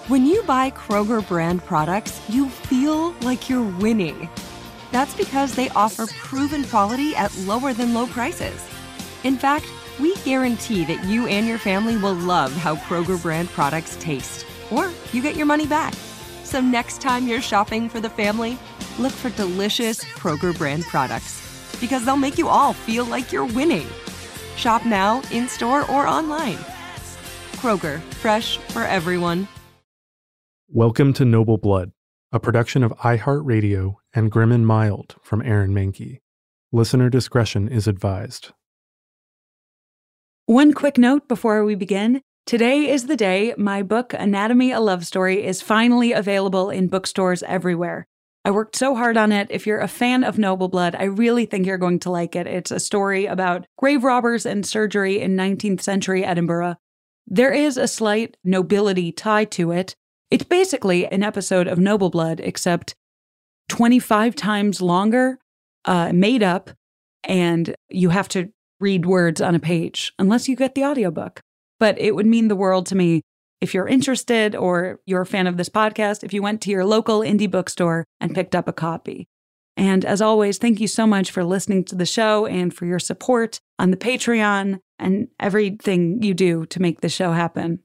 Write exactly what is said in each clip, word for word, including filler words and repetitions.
When you buy Kroger brand products, you feel like you're winning. That's because they offer proven quality at lower than low prices. In fact, we guarantee that you and your family will love how Kroger brand products taste, or you get your money back. So next time you're shopping for the family, look for delicious Kroger brand products, because they'll make you all feel like you're winning. Shop now, in-store, or online. Kroger, fresh for everyone. Welcome to Noble Blood, a production of iHeartRadio and Grim and Mild from Aaron Mahnke. Listener discretion is advised. One quick note before we begin. Today is the day my book, Anatomy: A Love Story, is finally available in bookstores everywhere. I worked so hard on it. If you're a fan of Noble Blood, I really think you're going to like it. It's a story about grave robbers and surgery in nineteenth century Edinburgh. There is a slight nobility tie to it. It's basically an episode of Noble Blood, except twenty-five times longer, uh, made up, and you have to read words on a page, unless you get the audiobook. But it would mean the world to me if you're interested or you're a fan of this podcast, if you went to your local indie bookstore and picked up a copy. And as always, thank you so much for listening to the show and for your support on the Patreon and everything you do to make the show happen.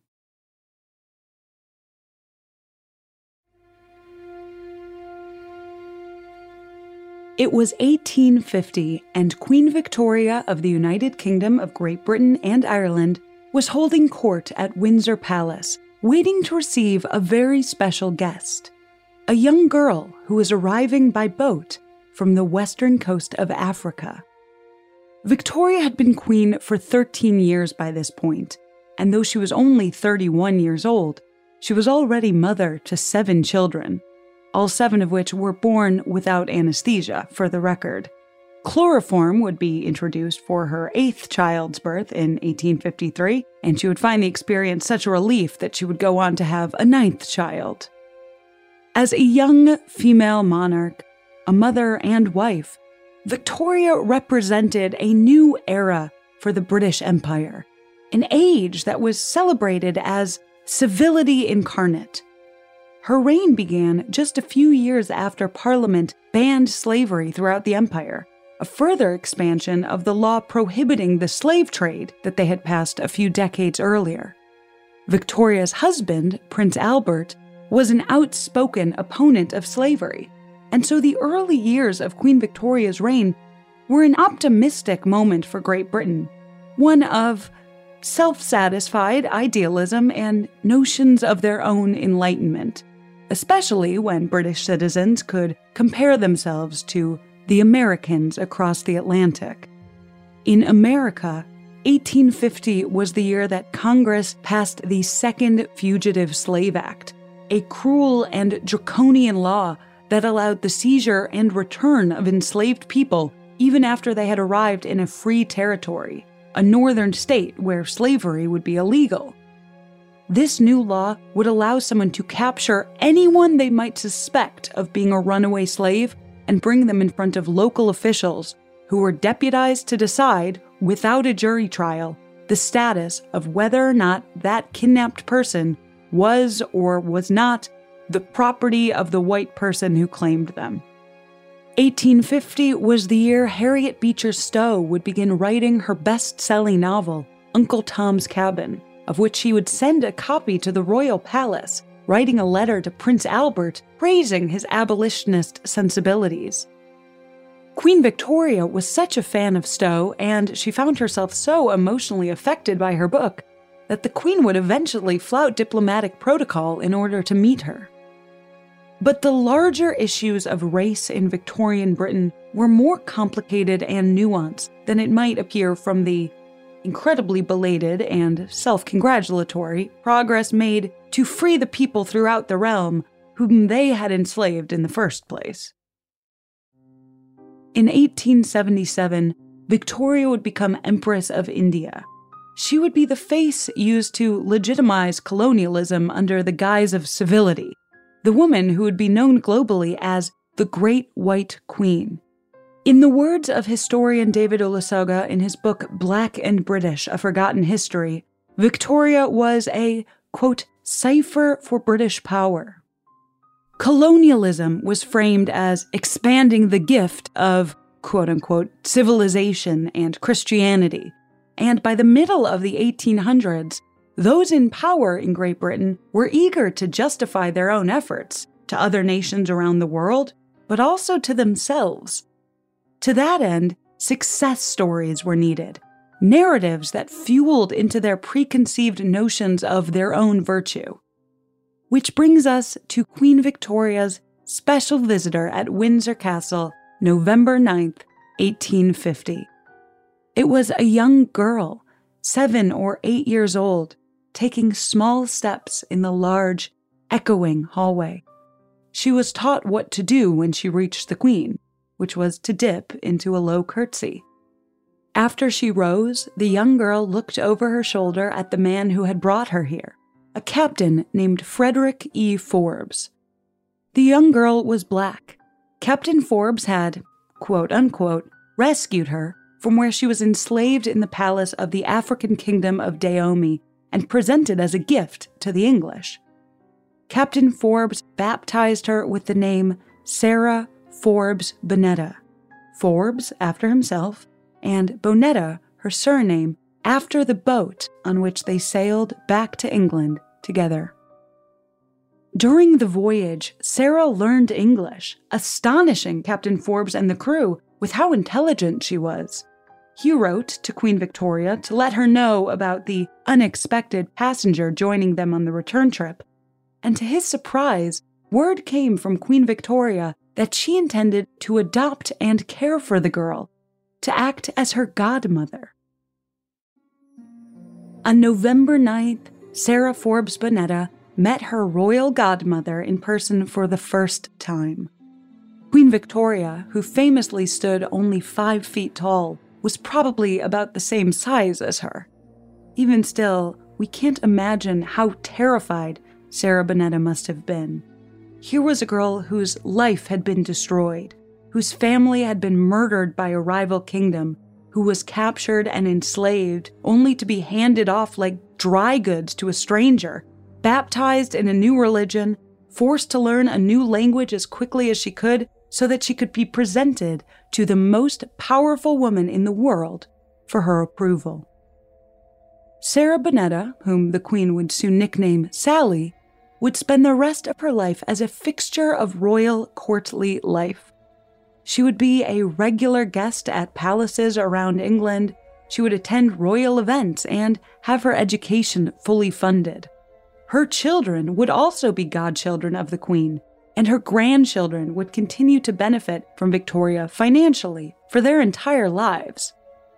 It was eighteen fifty, and Queen Victoria of the United Kingdom of Great Britain and Ireland was holding court at Windsor Palace, waiting to receive a very special guest, a young girl who was arriving by boat from the western coast of Africa. Victoria had been queen for thirteen years by this point, and though she was only thirty-one years old, she was already mother to seven children, all seven of which were born without anesthesia, for the record. Chloroform would be introduced for her eighth child's birth in eighteen fifty-three, and she would find the experience such a relief that she would go on to have a ninth child. As a young female monarch, a mother and wife, Victoria represented a new era for the British Empire, an age that was celebrated as civility incarnate. Her reign began just a few years after Parliament banned slavery throughout the empire, a further expansion of the law prohibiting the slave trade that they had passed a few decades earlier. Victoria's husband, Prince Albert, was an outspoken opponent of slavery, and so the early years of Queen Victoria's reign were an optimistic moment for Great Britain, one of self-satisfied idealism and notions of their own enlightenment, especially when British citizens could compare themselves to the Americans across the Atlantic. In America, eighteen fifty was the year that Congress passed the Second Fugitive Slave Act, a cruel and draconian law that allowed the seizure and return of enslaved people even after they had arrived in a free territory, a northern state where slavery would be illegal. This new law would allow someone to capture anyone they might suspect of being a runaway slave and bring them in front of local officials who were deputized to decide, without a jury trial, the status of whether or not that kidnapped person was or was not the property of the white person who claimed them. eighteen fifty was the year Harriet Beecher Stowe would begin writing her best-selling novel, Uncle Tom's Cabin, of which she would send a copy to the royal palace, writing a letter to Prince Albert praising his abolitionist sensibilities. Queen Victoria was such a fan of Stowe, and she found herself so emotionally affected by her book, that the Queen would eventually flout diplomatic protocol in order to meet her. But the larger issues of race in Victorian Britain were more complicated and nuanced than it might appear from the incredibly belated and self-congratulatory progress made to free the people throughout the realm whom they had enslaved in the first place. In eighteen seventy-seven, Victoria would become Empress of India. She would be the face used to legitimize colonialism under the guise of civility, the woman who would be known globally as the Great White Queen. In the words of historian David Olusoga in his book Black and British, A Forgotten History, Victoria was a, quote, cipher for British power. Colonialism was framed as expanding the gift of, quote-unquote, civilization and Christianity, and by the middle of the eighteen hundreds, those in power in Great Britain were eager to justify their own efforts to other nations around the world, but also to themselves. To that end, success stories were needed, narratives that fueled into their preconceived notions of their own virtue. Which brings us to Queen Victoria's special visitor at Windsor Castle, November ninth, eighteen fifty. It was a young girl, seven or eight years old, taking small steps in the large, echoing hallway. She was taught what to do when she reached the Queen, which was to dip into a low curtsy. After she rose, the young girl looked over her shoulder at the man who had brought her here, a captain named Frederick E. Forbes. The young girl was black. Captain Forbes had, quote-unquote, rescued her from where she was enslaved in the palace of the African kingdom of Dahomey and presented as a gift to the English. Captain Forbes baptized her with the name Sarah Forbes Bonetta, Forbes after himself, and Bonetta, her surname, after the boat on which they sailed back to England together. During the voyage, Sarah learned English, astonishing Captain Forbes and the crew with how intelligent she was. He wrote to Queen Victoria to let her know about the unexpected passenger joining them on the return trip, and to his surprise, word came from Queen Victoria that she intended to adopt and care for the girl, to act as her godmother. On November ninth, Sarah Forbes Bonetta met her royal godmother in person for the first time. Queen Victoria, who famously stood only five feet tall, was probably about the same size as her. Even still, we can't imagine how terrified Sarah Bonetta must have been. Here was a girl whose life had been destroyed, whose family had been murdered by a rival kingdom, who was captured and enslaved only to be handed off like dry goods to a stranger, baptized in a new religion, forced to learn a new language as quickly as she could so that she could be presented to the most powerful woman in the world for her approval. Sarah Bonetta, whom the Queen would soon nickname Sally, would spend the rest of her life as a fixture of royal courtly life. She would be a regular guest at palaces around England, she would attend royal events and have her education fully funded. Her children would also be godchildren of the Queen, and her grandchildren would continue to benefit from Victoria financially for their entire lives.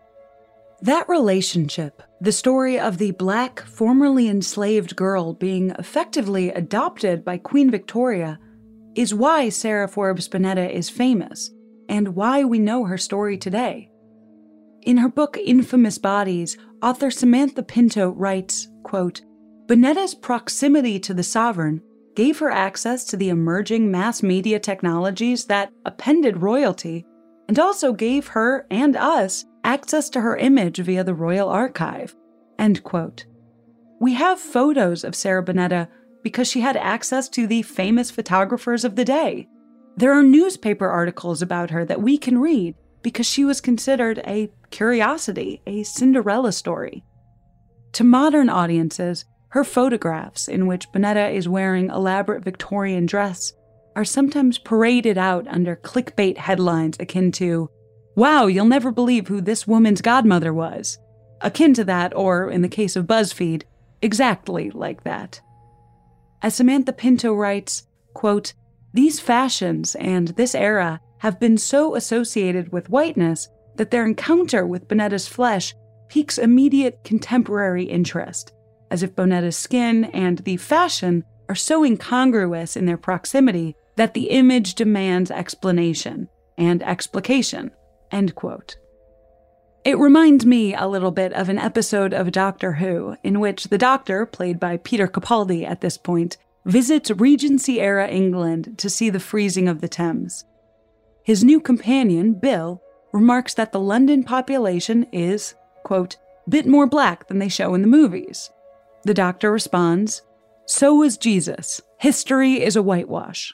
That relationship, the story of the black, formerly enslaved girl being effectively adopted by Queen Victoria, is why Sarah Forbes Bonetta is famous, and why we know her story today. In her book Infamous Bodies, author Samantha Pinto writes, quote, Bonetta's proximity to the sovereign gave her access to the emerging mass media technologies that appended royalty, and also gave her and us access to her image via the Royal Archive. End quote. We have photos of Sarah Bonetta because she had access to the famous photographers of the day. There are newspaper articles about her that we can read because she was considered a curiosity, a Cinderella story. To modern audiences, her photographs, in which Bonetta is wearing elaborate Victorian dress, are sometimes paraded out under clickbait headlines akin to, "Wow, you'll never believe who this woman's godmother was." Akin to that, or, in the case of BuzzFeed, exactly like that. As Samantha Pinto writes, quote, "These fashions and this era have been so associated with whiteness that their encounter with Bonetta's flesh piques immediate contemporary interest, as if Bonetta's skin and the fashion are so incongruous in their proximity that the image demands explanation and explication." End quote. It reminds me a little bit of an episode of Doctor Who, in which the Doctor, played by Peter Capaldi at this point, visits Regency-era England to see the freezing of the Thames. His new companion, Bill, remarks that the London population is, quote, "bit more black than they show in the movies." The Doctor responds, So was Jesus. History is a whitewash.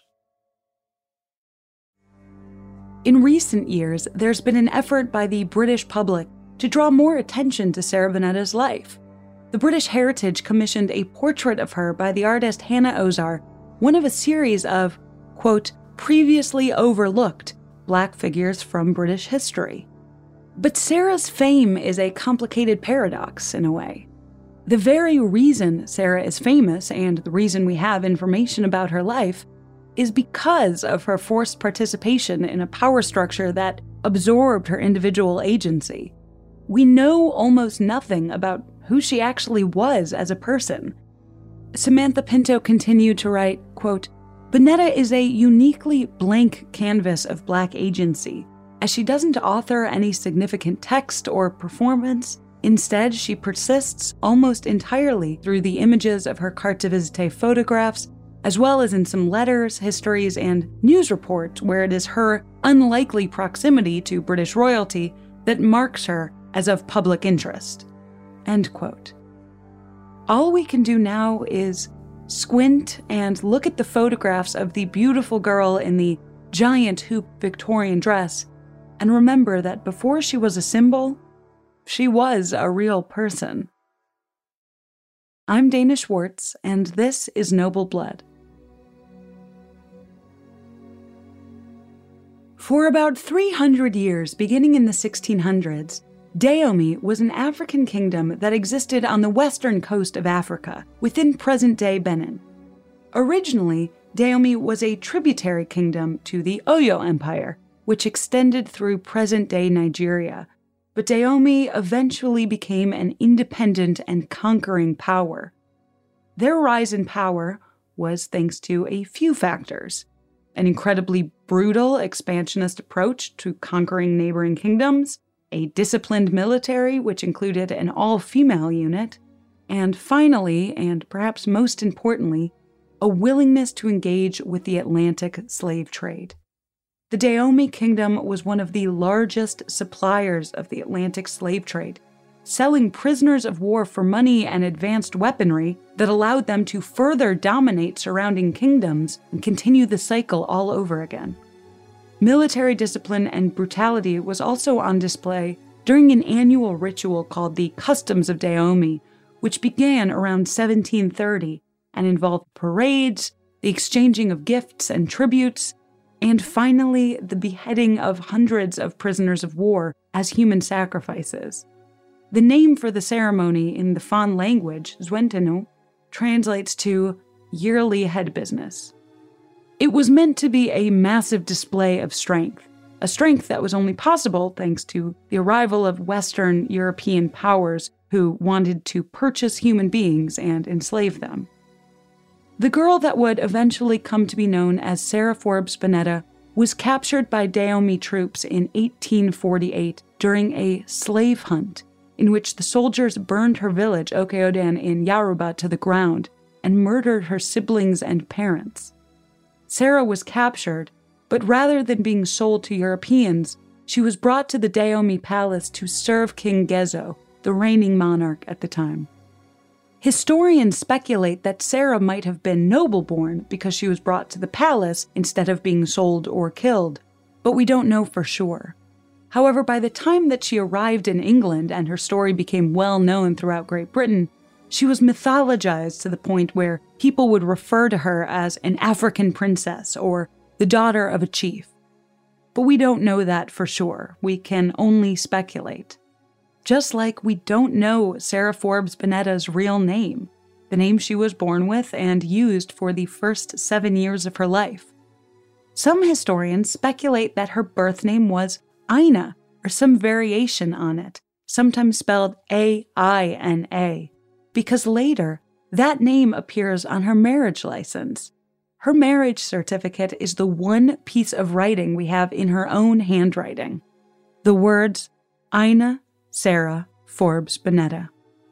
In recent years, there's been an effort by the British public to draw more attention to Sarah Bonetta's life. The British Heritage commissioned a portrait of her by the artist Hannah Ozar, one of a series of, quote, previously overlooked Black figures from British history. But Sarah's fame is a complicated paradox, in a way. The very reason Sarah is famous, and the reason we have information about her life, is because of her forced participation in a power structure that absorbed her individual agency. We know almost nothing about who she actually was as a person. Samantha Pinto continued to write, quote, Bonetta is a uniquely blank canvas of Black agency, as she doesn't author any significant text or performance. Instead, she persists almost entirely through the images of her carte de visite photographs, as well as in some letters, histories, and news reports where it is her unlikely proximity to British royalty that marks her as of public interest. End quote. All we can do now is squint and look at the photographs of the beautiful girl in the giant hoop Victorian dress and remember that before she was a symbol, she was a real person. I'm Dana Schwartz, and this is Noble Blood. For about three hundred years, beginning in the sixteen hundreds, Dahomey was an African kingdom that existed on the western coast of Africa, within present-day Benin. Originally, Dahomey was a tributary kingdom to the Oyo Empire, which extended through present-day Nigeria, but Dahomey eventually became an independent and conquering power. Their rise in power was thanks to a few factors: an incredibly brutal expansionist approach to conquering neighboring kingdoms, a disciplined military which included an all-female unit, and finally, and perhaps most importantly, a willingness to engage with the Atlantic slave trade. The Dahomey Kingdom was one of the largest suppliers of the Atlantic slave trade, selling prisoners of war for money and advanced weaponry that allowed them to further dominate surrounding kingdoms and continue the cycle all over again. Military discipline and brutality was also on display during an annual ritual called the Customs of Dahomey, which began around seventeen thirty and involved parades, the exchanging of gifts and tributes, and finally the beheading of hundreds of prisoners of war as human sacrifices. The name for the ceremony in the Fon language, Zwentenu, translates to yearly head business. It was meant to be a massive display of strength, a strength that was only possible thanks to the arrival of Western European powers who wanted to purchase human beings and enslave them. The girl that would eventually come to be known as Sarah Forbes Bonetta was captured by Dahomey troops in eighteen forty-eight during a slave hunt in which the soldiers burned her village, Okeodan in Yoruba, to the ground and murdered her siblings and parents. Sarah was captured, but rather than being sold to Europeans, she was brought to the Dahomey Palace to serve King Gezo, the reigning monarch at the time. Historians speculate that Sarah might have been noble-born because she was brought to the palace instead of being sold or killed, but we don't know for sure. However, by the time that she arrived in England and her story became well known throughout Great Britain, she was mythologized to the point where people would refer to her as an African princess or the daughter of a chief. But we don't know that for sure. We can only speculate. Just like we don't know Sarah Forbes Bonetta's real name, the name she was born with and used for the first seven years of her life. Some historians speculate that her birth name was Aina, or some variation on it, sometimes spelled A I N A, because later, that name appears on her marriage license. Her marriage certificate is the one piece of writing we have in her own handwriting. The words, Aina Sarah Forbes Bonetta.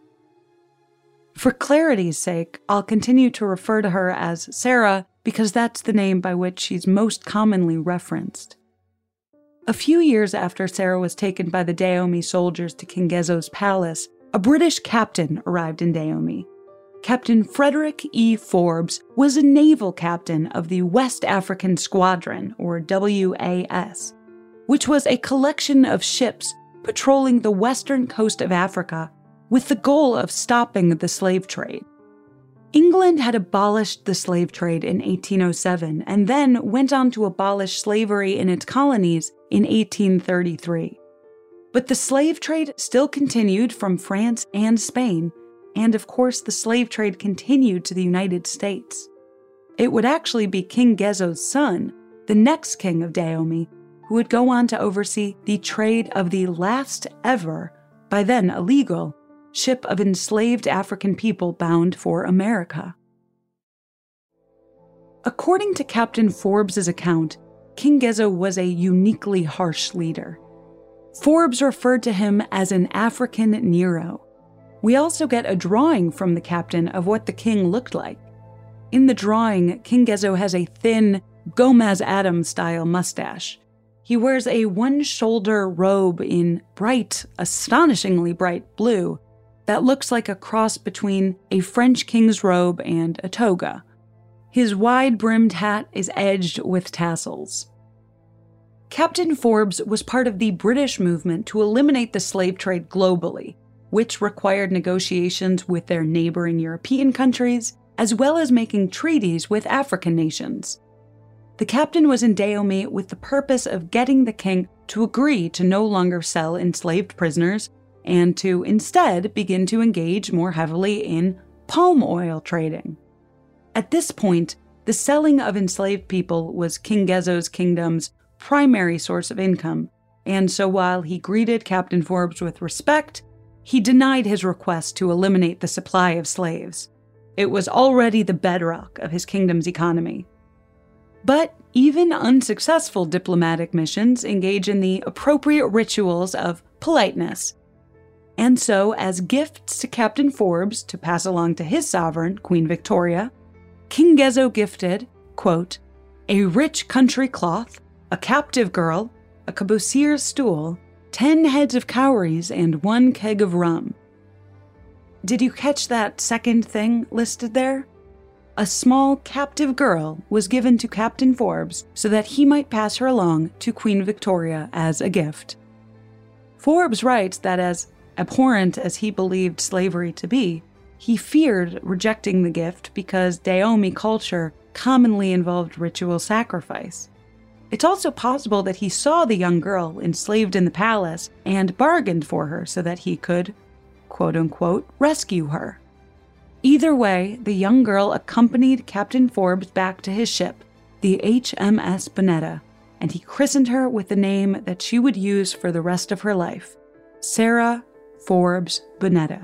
For clarity's sake, I'll continue to refer to her as Sarah because that's the name by which she's most commonly referenced. A few years after Sarah was taken by the Dahomey soldiers to King Gezo's palace, a British captain arrived in Dahomey. Captain Frederick E. Forbes was a naval captain of the West African Squadron, or W A S, which was a collection of ships patrolling the western coast of Africa with the goal of stopping the slave trade. England had abolished the slave trade in eighteen oh seven and then went on to abolish slavery in its colonies in eighteen thirty-three. But the slave trade still continued from France and Spain, and of course the slave trade continued to the United States. It would actually be King Gezo's son, the next king of Dahomey, who would go on to oversee the trade of the last ever, by then illegal, ship of enslaved African people bound for America. According to Captain Forbes' account, King Gezo was a uniquely harsh leader. Forbes referred to him as an African Nero. We also get a drawing from the captain of what the king looked like. In the drawing, King Gezo has a thin, Gomez Addams-style mustache. He wears a one-shoulder robe in bright, astonishingly bright blue that looks like a cross between a French king's robe and a toga. His wide-brimmed hat is edged with tassels. Captain Forbes was part of the British movement to eliminate the slave trade globally, which required negotiations with their neighboring European countries, as well as making treaties with African nations. The captain was in Dahomey with the purpose of getting the king to agree to no longer sell enslaved prisoners and to instead begin to engage more heavily in palm oil trading. At this point, the selling of enslaved people was King Gezo's kingdom's primary source of income, and so while he greeted Captain Forbes with respect, he denied his request to eliminate the supply of slaves. It was already the bedrock of his kingdom's economy. But even unsuccessful diplomatic missions engage in the appropriate rituals of politeness. And so, as gifts to Captain Forbes to pass along to his sovereign, Queen Victoria, King Gezo gifted, quote, a rich country cloth, a captive girl, a cabocier's stool, ten heads of cowries, and one keg of rum. Did you catch that second thing listed there? A small captive girl was given to Captain Forbes so that he might pass her along to Queen Victoria as a gift. Forbes writes that as abhorrent as he believed slavery to be, he feared rejecting the gift because Dahomey culture commonly involved ritual sacrifice. It's also possible that he saw the young girl enslaved in the palace and bargained for her so that he could, quote-unquote, rescue her. Either way, the young girl accompanied Captain Forbes back to his ship, the H M S Bonetta, and he christened her with the name that she would use for the rest of her life, Sarah Forbes Bonetta.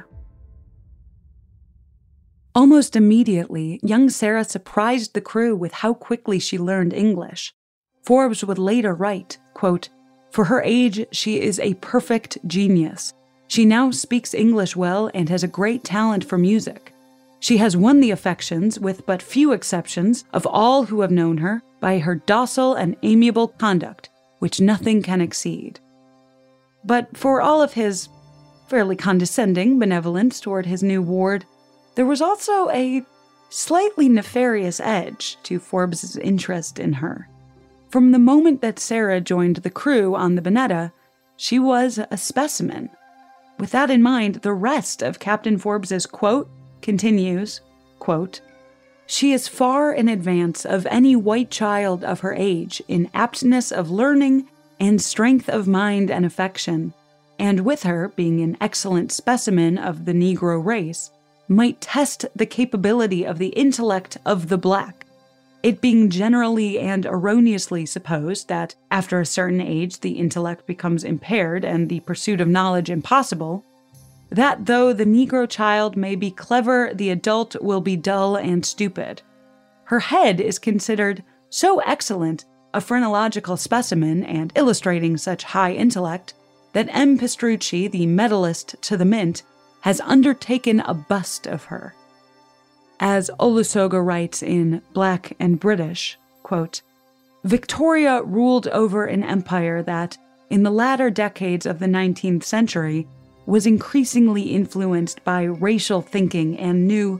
Almost immediately, young Sarah surprised the crew with how quickly she learned English. Forbes would later write, quote, for her age, she is a perfect genius. She now speaks English well and has a great talent for music. She has won the affections, with but few exceptions, of all who have known her by her docile and amiable conduct, which nothing can exceed. But for all of his fairly condescending benevolence toward his new ward, there was also a slightly nefarious edge to Forbes' interest in her. From the moment that Sarah joined the crew on the Bonetta, she was a specimen. With that in mind, the rest of Captain Forbes' quote continues, quote, she is far in advance of any white child of her age in aptness of learning and strength of mind and affection, and with her, being an excellent specimen of the Negro race, might test the capability of the intellect of the black, it being generally and erroneously supposed that after a certain age the intellect becomes impaired and the pursuit of knowledge impossible, that though the Negro child may be clever, the adult will be dull and stupid. Her head is considered so excellent a phrenological specimen and illustrating such high intellect that M. Pistrucci, the medalist to the Mint, has undertaken a bust of her. As Olusoga writes in Black and British, quote, Victoria ruled over an empire that, in the latter decades of the nineteenth century, was increasingly influenced by racial thinking and new,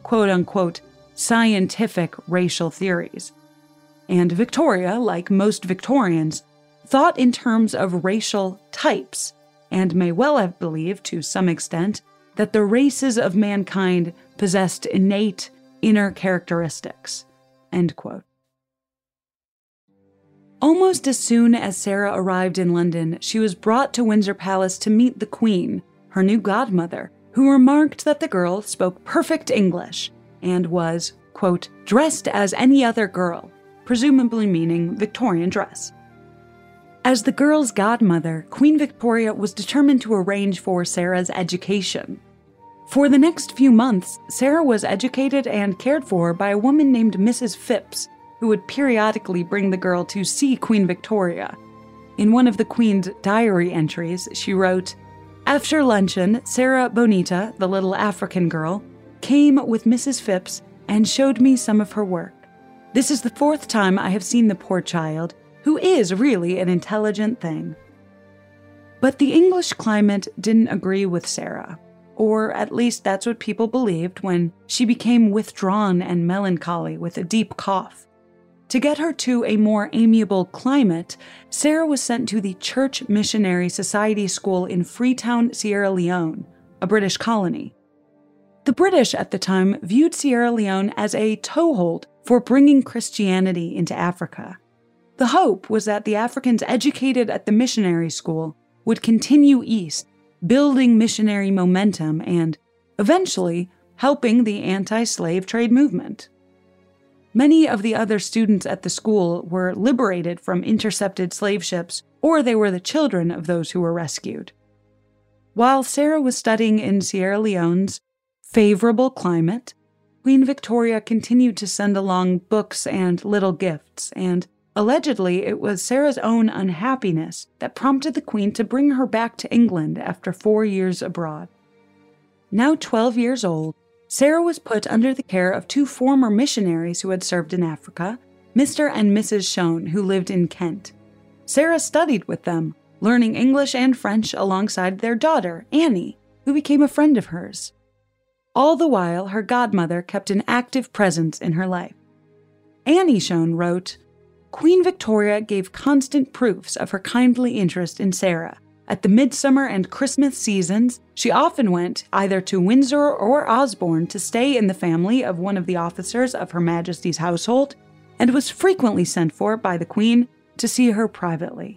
quote-unquote scientific racial theories. And Victoria, like most Victorians, thought in terms of racial types, and may well have believed, to some extent, that the races of mankind possessed innate inner characteristics. End quote. Almost as soon as Sarah arrived in London, she was brought to Windsor Palace to meet the Queen, her new godmother, who remarked that the girl spoke perfect English and was, quote, dressed as any other girl, presumably meaning Victorian dress. As the girl's godmother, Queen Victoria was determined to arrange for Sarah's education. For the next few months, Sarah was educated and cared for by a woman named Missus Phipps, who would periodically bring the girl to see Queen Victoria. In one of the Queen's diary entries, she wrote, "After luncheon, Sarah Bonita, the little African girl, came with Missus Phipps and showed me some of her work. This is the fourth time I have seen the poor child, who is really an intelligent thing." But the English climate didn't agree with Sarah, or at least that's what people believed when she became withdrawn and melancholy with a deep cough. To get her to a more amiable climate, Sarah was sent to the Church Missionary Society School in Freetown, Sierra Leone, a British colony. The British at the time viewed Sierra Leone as a toehold for bringing Christianity into Africa. The hope was that the Africans educated at the missionary school would continue east, building missionary momentum and, eventually, helping the anti-slave trade movement. Many of the other students at the school were liberated from intercepted slave ships, or they were the children of those who were rescued. While Sarah was studying in Sierra Leone's favorable climate, Queen Victoria continued to send along books and little gifts, and allegedly it was Sarah's own unhappiness that prompted the Queen to bring her back to England after four years abroad. Now twelve years old, Sarah was put under the care of two former missionaries who had served in Africa, Mister and Missus Shone, who lived in Kent. Sarah studied with them, learning English and French alongside their daughter, Annie, who became a friend of hers. All the while, her godmother kept an active presence in her life. Annie Shone wrote, "Queen Victoria gave constant proofs of her kindly interest in Sarah. At the midsummer and Christmas seasons, she often went either to Windsor or Osborne to stay in the family of one of the officers of Her Majesty's household, and was frequently sent for by the Queen to see her privately."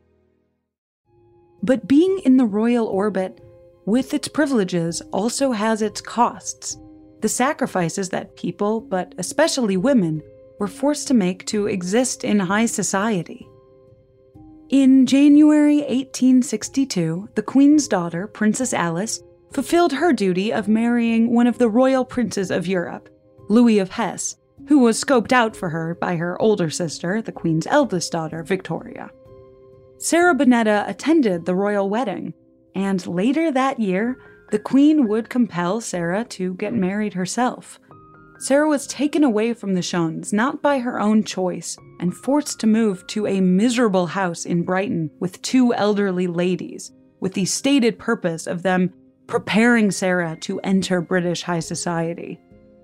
But being in the royal orbit, with its privileges, also has its costs. The sacrifices that people, but especially women, were forced to make to exist in high society. In January eighteen sixty-two, the Queen's daughter, Princess Alice, fulfilled her duty of marrying one of the royal princes of Europe, Louis of Hesse, who was scoped out for her by her older sister, the Queen's eldest daughter, Victoria. Sarah Bonetta attended the royal wedding, and later that year, the Queen would compel Sarah to get married herself. Sarah was taken away from the Shones, not by her own choice, and forced to move to a miserable house in Brighton with two elderly ladies, with the stated purpose of them preparing Sarah to enter British high society.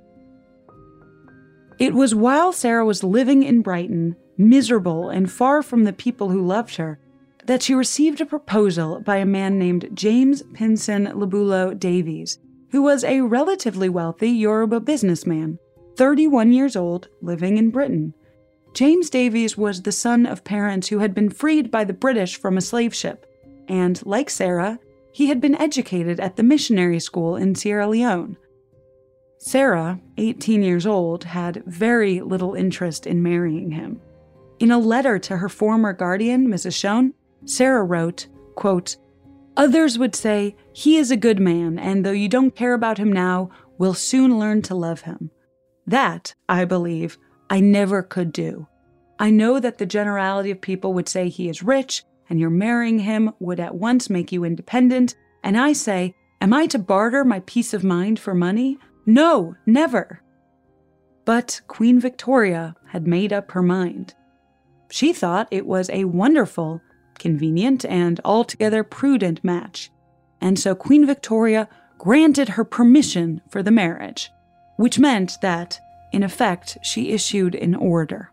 It was while Sarah was living in Brighton, miserable and far from the people who loved her, that she received a proposal by a man named James Pinson Lebulo Davies, who was a relatively wealthy Yoruba businessman, thirty-one years old, living in Britain. James Davies was the son of parents who had been freed by the British from a slave ship, and, like Sarah, he had been educated at the missionary school in Sierra Leone. Sarah, eighteen years old, had very little interest in marrying him. In a letter to her former guardian, Missus Shone, Sarah wrote, quote, "Others would say, he is a good man, and though you don't care about him now, will soon learn to love him. That, I believe, I never could do. I know that the generality of people would say he is rich, and your marrying him would at once make you independent, and I say, am I to barter my peace of mind for money? No, never." But Queen Victoria had made up her mind. She thought it was a wonderful, convenient, and altogether prudent match, and so Queen Victoria granted her permission for the marriage. which meant that, in effect, she issued an order.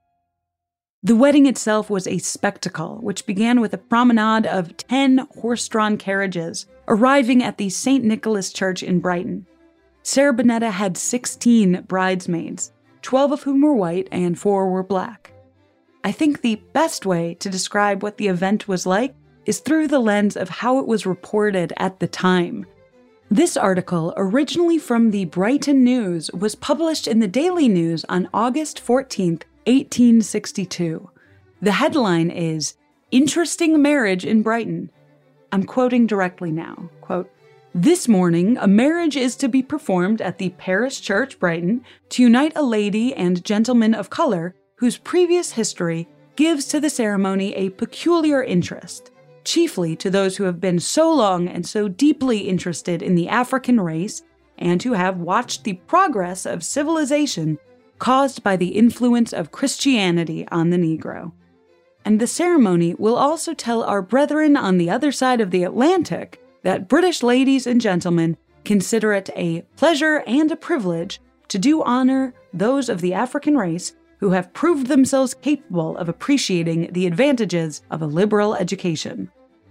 The wedding itself was a spectacle, which began with a promenade of ten horse-drawn carriages arriving at the Saint Nicholas Church in Brighton. Sarah Bonetta had sixteen bridesmaids, twelve of whom were white and four were black. I think the best way to describe what the event was like is through the lens of how it was reported at the time. This article, originally from the Brighton News, was published in the Daily News on August fourteenth, eighteen sixty-two. The headline is, "Interesting Marriage in Brighton." I'm quoting directly now. Quote, "This morning, a marriage is to be performed at the Parish Church, Brighton, to unite a lady and gentleman of color whose previous history gives to the ceremony a peculiar interest, chiefly to those who have been so long and so deeply interested in the African race and who have watched the progress of civilization caused by the influence of Christianity on the Negro. And the ceremony will also tell our brethren on the other side of the Atlantic that British ladies and gentlemen consider it a pleasure and a privilege to do honor those of the African race who have proved themselves capable of appreciating the advantages of a liberal education."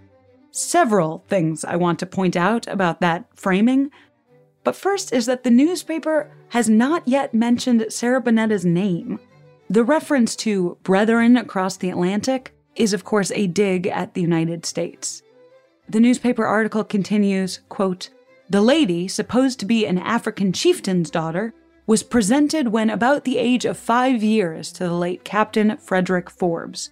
Several things I want to point out about that framing, but first is that the newspaper has not yet mentioned Sarah Bonetta's name. The reference to brethren across the Atlantic is, of course, a dig at the United States. The newspaper article continues, quote, "The lady, supposed to be an African chieftain's daughter, was presented when about the age of five years to the late Captain Frederick Forbes."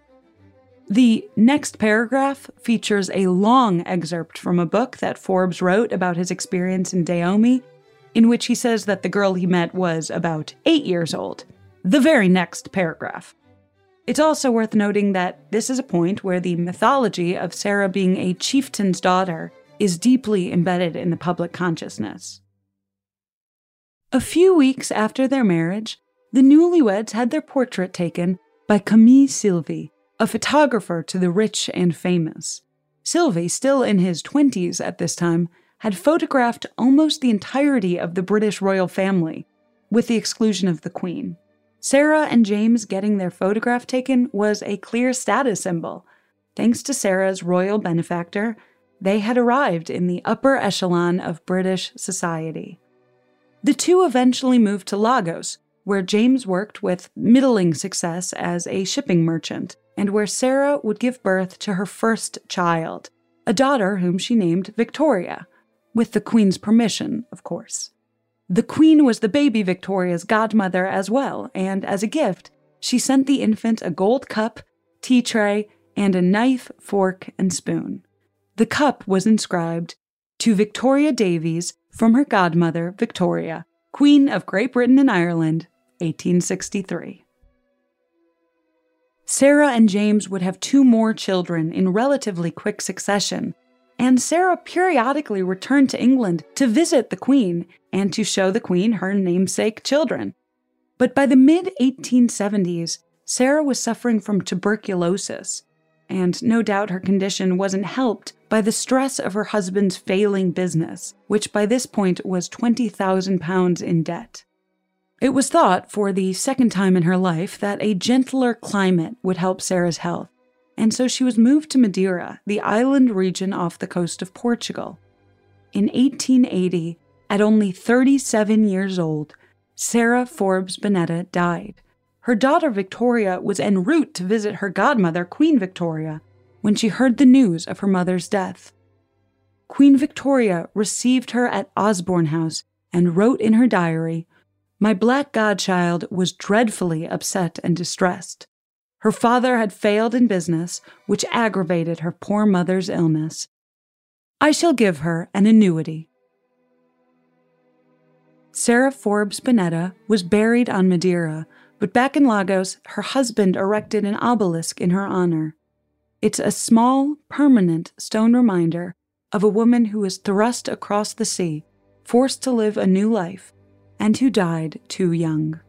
The next paragraph features a long excerpt from a book that Forbes wrote about his experience in Dahomey, in which he says that the girl he met was about eight years old. The very next paragraph. It's also worth noting that this is a point where the mythology of Sarah being a chieftain's daughter is deeply embedded in the public consciousness. A few weeks after their marriage, the newlyweds had their portrait taken by Camille Sylvie, a photographer to the rich and famous. Sylvie, still in his twenties at this time, had photographed almost the entirety of the British royal family, with the exclusion of the Queen. Sarah and James getting their photograph taken was a clear status symbol. Thanks to Sarah's royal benefactor, they had arrived in the upper echelon of British society. The two eventually moved to Lagos, where James worked with middling success as a shipping merchant, and where Sarah would give birth to her first child, a daughter whom she named Victoria, with the Queen's permission, of course. The Queen was the baby Victoria's godmother as well, and as a gift, she sent the infant a gold cup, tea tray, and a knife, fork, and spoon. The cup was inscribed, "To Victoria Davies, from her godmother, Victoria, Queen of Great Britain and Ireland, eighteen sixty-three. Sarah and James would have two more children in relatively quick succession, and Sarah periodically returned to England to visit the Queen and to show the Queen her namesake children. But by the mid eighteen seventies, Sarah was suffering from tuberculosis, and no doubt her condition wasn't helped by the stress of her husband's failing business, which by this point was twenty thousand pounds in debt. It was thought, for the second time in her life, that a gentler climate would help Sarah's health, and so she was moved to Madeira, the island region off the coast of Portugal. In eighteen eighty, at only thirty-seven years old, Sarah Forbes Bonetta died. Her daughter Victoria was en route to visit her godmother, Queen Victoria, when she heard the news of her mother's death. Queen Victoria received her at Osborne House and wrote in her diary, "My black godchild was dreadfully upset and distressed. Her father had failed in business, which aggravated her poor mother's illness. I shall give her an annuity." Sarah Forbes Bonetta was buried on Madeira, but back in Lagos, her husband erected an obelisk in her honor. It's a small, permanent stone reminder of a woman who was thrust across the sea, forced to live a new life, and who died too young.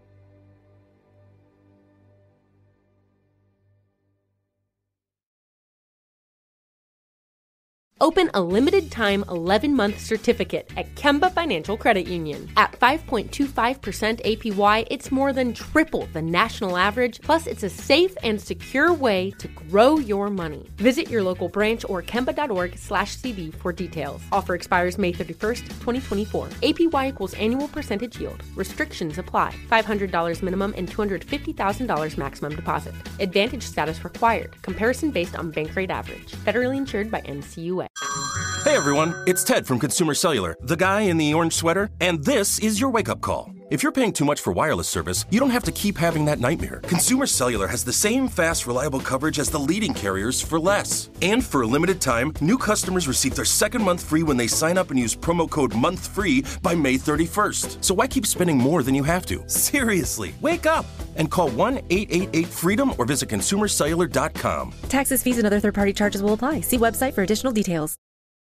Open a limited-time eleven-month certificate at Kemba Financial Credit Union. At five point two five percent A P Y, it's more than triple the national average, plus it's a safe and secure way to grow your money. Visit your local branch or kemba.org slash CD for details. Offer expires May thirty-first, twenty twenty-four. A P Y equals annual percentage yield. Restrictions apply. five hundred dollars minimum and two hundred fifty thousand dollars maximum deposit. Advantage status required. Comparison based on bank rate average. Federally insured by N C U A. Hey everyone, it's Ted from Consumer Cellular, the guy in the orange sweater, and this is your wake-up call. If you're paying too much for wireless service, you don't have to keep having that nightmare. Consumer Cellular has the same fast, reliable coverage as the leading carriers for less. And for a limited time, new customers receive their second month free when they sign up and use promo code MONTHFREE by May thirty-first. So why keep spending more than you have to? Seriously, wake up and call one eight eight eight FREEDOM or visit consumer cellular dot com. Taxes, fees, and other third-party charges will apply. See website for additional details.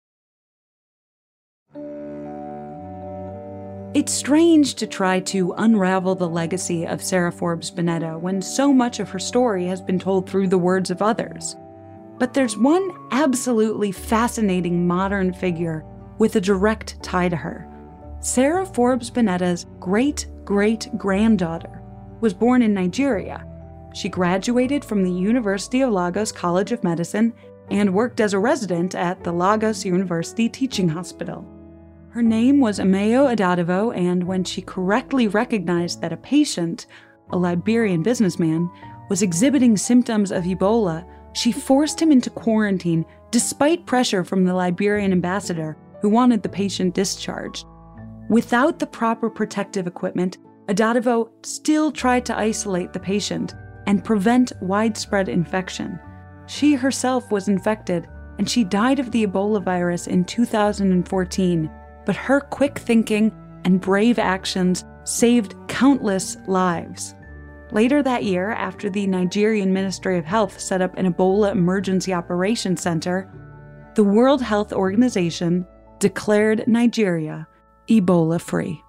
It's strange to try to unravel the legacy of Sarah Forbes Bonetta when so much of her story has been told through the words of others. But there's one absolutely fascinating modern figure with a direct tie to her. Sarah Forbes Bonetta's great-great-granddaughter was born in Nigeria. She graduated from the University of Lagos College of Medicine and worked as a resident at the Lagos University Teaching Hospital. Her name was Ameyo Adadivo, and when she correctly recognized that a patient, a Liberian businessman, was exhibiting symptoms of Ebola, she forced him into quarantine despite pressure from the Liberian ambassador who wanted the patient discharged. Without the proper protective equipment, Adadivo still tried to isolate the patient and prevent widespread infection. She herself was infected, and she died of the Ebola virus in two thousand fourteen. But her quick thinking and brave actions saved countless lives. Later that year, after the Nigerian Ministry of Health set up an Ebola Emergency Operations Center, the World Health Organization declared Nigeria Ebola-free.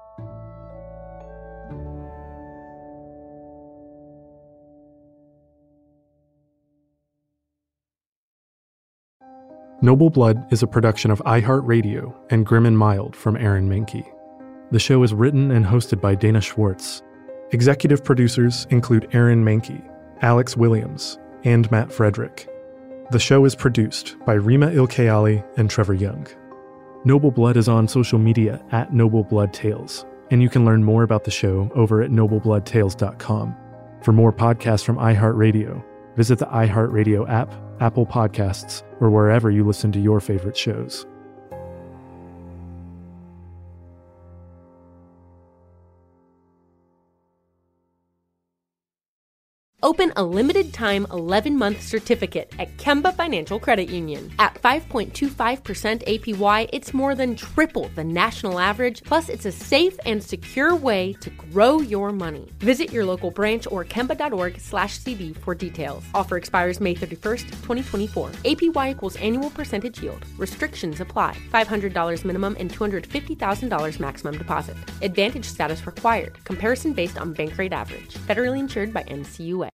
Noble Blood is a production of iHeartRadio and Grim and Mild from Aaron Mahnke. The show is written and hosted by Dana Schwartz. Executive producers include Aaron Mahnke, Alex Williams, and Matt Frederick. The show is produced by Rima Ilkayali and Trevor Young. Noble Blood is on social media at Noble Blood Tales, and you can learn more about the show over at noble blood tales dot com. For more podcasts from iHeartRadio, visit the iHeartRadio app, Apple Podcasts, or wherever you listen to your favorite shows. Open a limited-time eleven-month certificate at Kemba Financial Credit Union. At five point two five percent A P Y, it's more than triple the national average, plus it's a safe and secure way to grow your money. Visit your local branch or kemba.org slash CD for details. Offer expires May thirty-first, twenty twenty-four. A P Y equals annual percentage yield. Restrictions apply. five hundred dollars minimum and two hundred fifty thousand dollars maximum deposit. Advantage status required. Comparison based on bank rate average. Federally insured by N C U A.